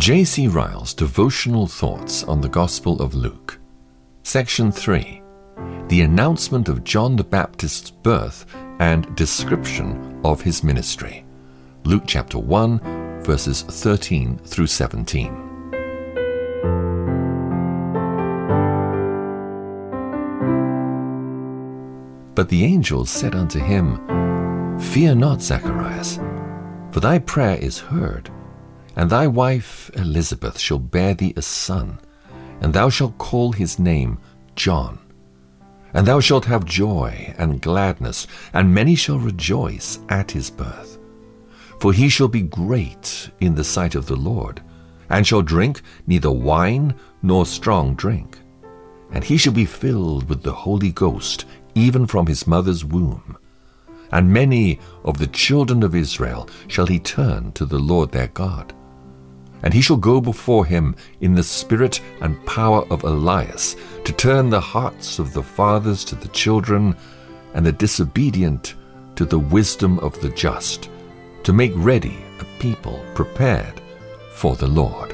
J.C. Ryle's Devotional Thoughts on the Gospel of Luke. Section 3. The announcement of John the Baptist's birth and description of his ministry. Luke chapter 1, verses 13 through 17. But the angel said unto him, Fear not, Zacharias, for thy prayer is heard, and thy wife Elizabeth shall bear thee a son, and thou shalt call his name John. And thou shalt have joy and gladness, and many shall rejoice at his birth. For he shall be great in the sight of the Lord, and shall drink neither wine nor strong drink. And he shall be filled with the Holy Ghost, even from his mother's womb. And many of the children of Israel shall he turn to the Lord their God. And he shall go before him in the spirit and power of Elias, to turn the hearts of the fathers to the children, and the disobedient to the wisdom of the just, to make ready a people prepared for the Lord.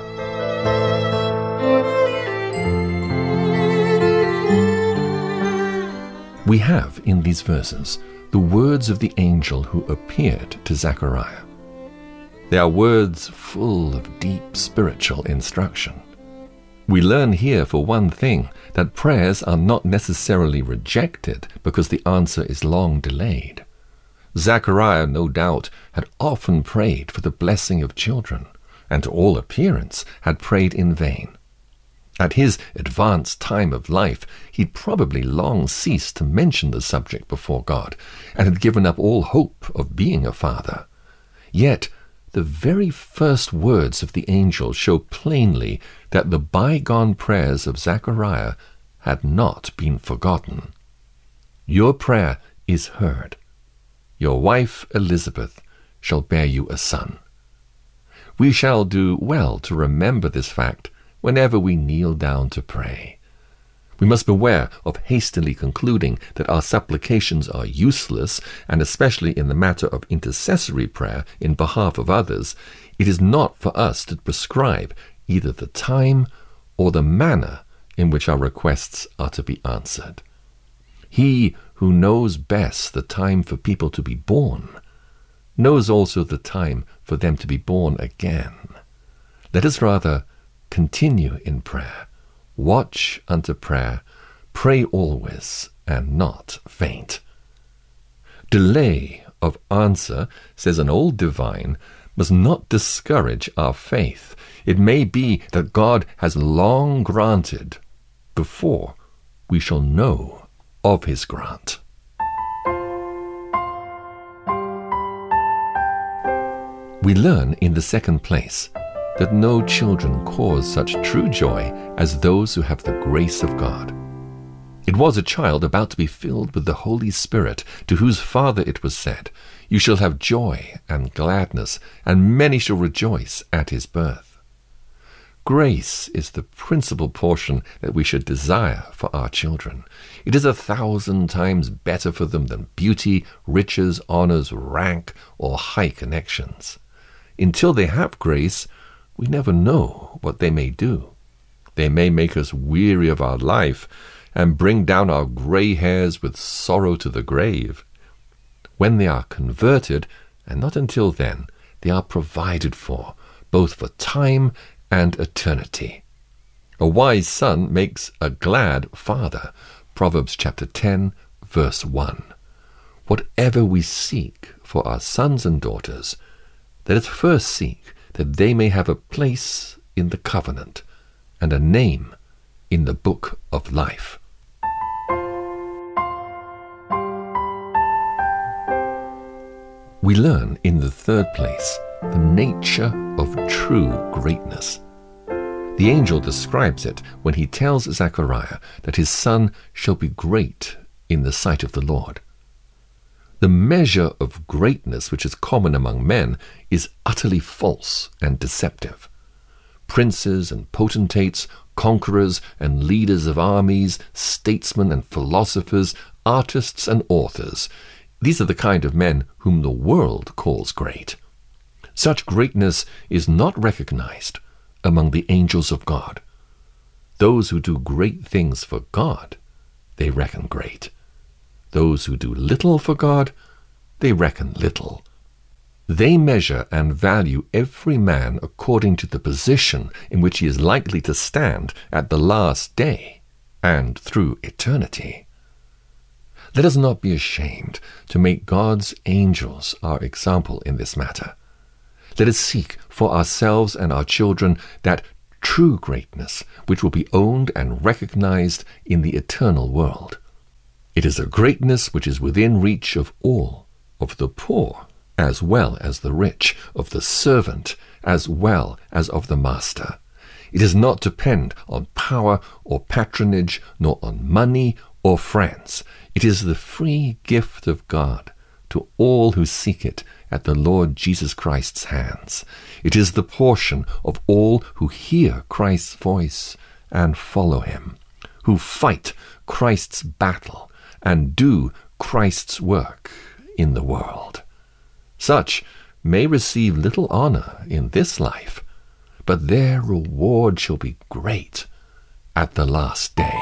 We have in these verses the words of the angel who appeared to Zechariah. They are words full of deep spiritual instruction. We learn here, for one thing, that prayers are not necessarily rejected because the answer is long delayed. Zechariah, no doubt, had often prayed for the blessing of children, and to all appearance had prayed in vain. At his advanced time of life, he'd probably long ceased to mention the subject before God, and had given up all hope of being a father. Yet, the very first words of the angel show plainly that the bygone prayers of Zechariah had not been forgotten. Your prayer is heard. Your wife Elizabeth shall bear you a son. We shall do well to remember this fact whenever we kneel down to pray. We must beware of hastily concluding that our supplications are useless, and especially in the matter of intercessory prayer in behalf of others, it is not for us to prescribe either the time or the manner in which our requests are to be answered. He who knows best the time for people to be born knows also the time for them to be born again. Let us rather continue in prayer, watch unto prayer, pray always, and not faint. Delay of answer, says an old divine, must not discourage our faith. It may be that God has long granted before we shall know of his grant. We learn in the second place that no children cause such true joy as those who have the grace of God. It was a child about to be filled with the Holy Spirit, to whose father it was said, You shall have joy and gladness, and many shall rejoice at his birth. Grace is the principal portion that we should desire for our children. It is 1,000 times better for them than beauty, riches, honors, rank, or high connections. Until they have grace, we never know what they may do. They may make us weary of our life and bring down our gray hairs with sorrow to the grave. When they are converted, and not until then, they are provided for, both for time and eternity. A wise son makes a glad father. Proverbs chapter 10, verse 1. Whatever we seek for our sons and daughters, let us first seek that they may have a place in the covenant and a name in the book of life. We learn in the third place the nature of true greatness. The angel describes it when he tells Zechariah that his son shall be great in the sight of the Lord. The measure of greatness which is common among men is utterly false and deceptive. Princes and potentates, conquerors and leaders of armies, statesmen and philosophers, artists and authors, these are the kind of men whom the world calls great. Such greatness is not recognized among the angels of God. Those who do great things for God, they reckon great. Those who do little for God, they reckon little. They measure and value every man according to the position in which he is likely to stand at the last day and through eternity. Let us not be ashamed to make God's angels our example in this matter. Let us seek for ourselves and our children that true greatness which will be owned and recognized in the eternal world. It is a greatness which is within reach of all, of the poor as well as the rich, of the servant as well as of the master. It does not depend on power or patronage, nor on money or friends. It is the free gift of God to all who seek it at the Lord Jesus Christ's hands. It is the portion of all who hear Christ's voice and follow him, who fight Christ's battle and do Christ's work in the world. Such may receive little honor in this life, but their reward shall be great at the last day.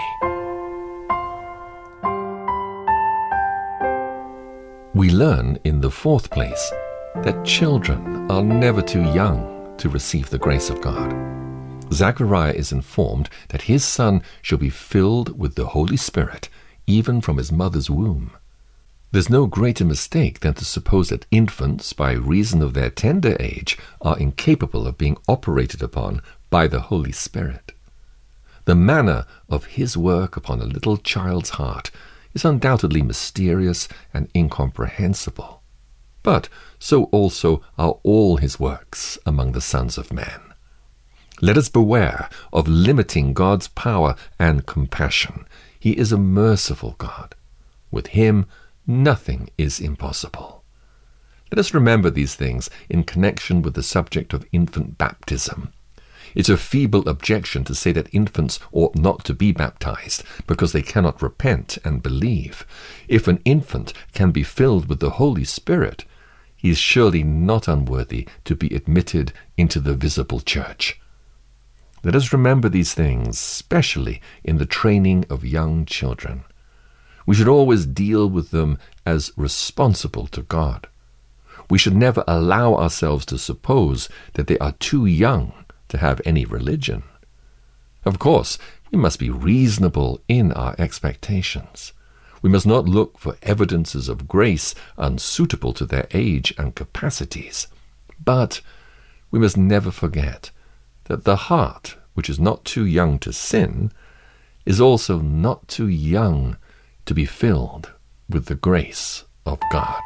We learn in the fourth place that children are never too young to receive the grace of God. Zechariah is informed that his son shall be filled with the Holy Spirit even from his mother's womb. There's no greater mistake than to suppose that infants, by reason of their tender age, are incapable of being operated upon by the Holy Spirit. The manner of his work upon a little child's heart is undoubtedly mysterious and incomprehensible, but so also are all his works among the sons of men. Let us beware of limiting God's power and compassion. He is a merciful God. With him, nothing is impossible. Let us remember these things in connection with the subject of infant baptism. It's a feeble objection to say that infants ought not to be baptized because they cannot repent and believe. If an infant can be filled with the Holy Spirit, he is surely not unworthy to be admitted into the visible church. Let us remember these things, especially in the training of young children. We should always deal with them as responsible to God. We should never allow ourselves to suppose that they are too young to have any religion. Of course, we must be reasonable in our expectations. We must not look for evidences of grace unsuitable to their age and capacities. But we must never forget that the heart, which is not too young to sin, is also not too young to be filled with the grace of God.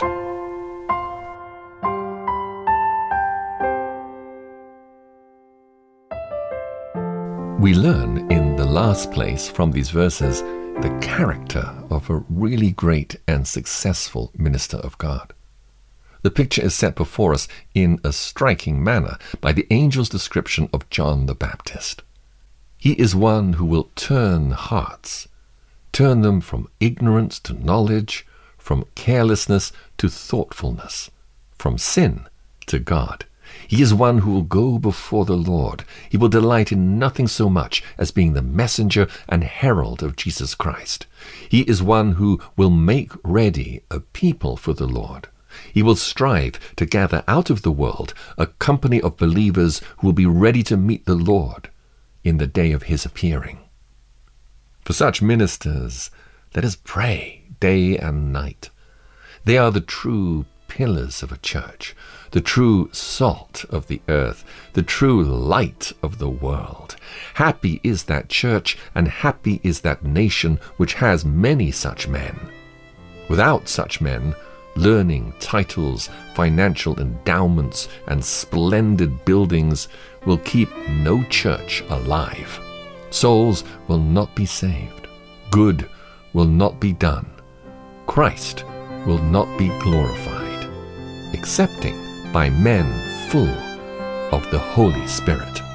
We learn in the last place from these verses the character of a really great and successful minister of God. The picture is set before us in a striking manner by the angel's description of John the Baptist. He is one who will turn hearts, turn them from ignorance to knowledge, from carelessness to thoughtfulness, from sin to God. He is one who will go before the Lord. He will delight in nothing so much as being the messenger and herald of Jesus Christ. He is one who will make ready a people for the Lord. He will strive to gather out of the world a company of believers who will be ready to meet the Lord in the day of his appearing. For such ministers, let us pray day and night. They are the true pillars of a church, the true salt of the earth, the true light of the world. Happy is that church, and happy is that nation which has many such men. Without such men, learning, titles, financial endowments, and splendid buildings will keep no church alive. Souls will not be saved. Good will not be done. Christ will not be glorified, excepting by men full of the Holy Spirit.